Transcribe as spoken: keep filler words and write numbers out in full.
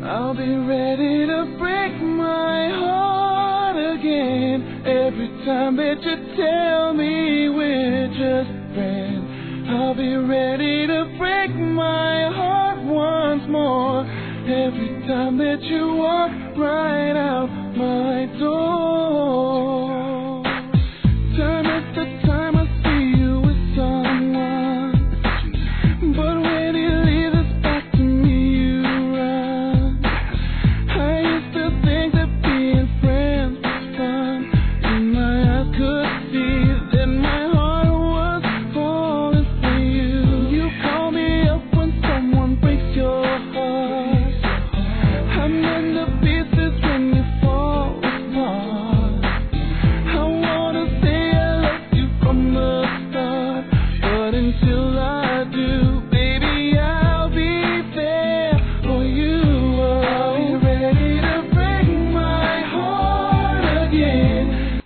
I'll be ready to break my heart again every time that you tell me we're just friends. I'll be ready to break my heart once more every time that you walk right out my door.